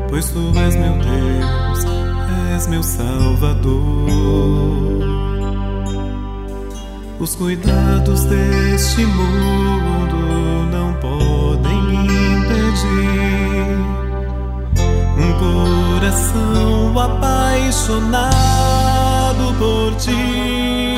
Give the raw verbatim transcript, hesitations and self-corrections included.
pois tu és meu Deus, és meu Salvador. Os cuidados deste mundo não podem impedir um coração apaixonado por ti.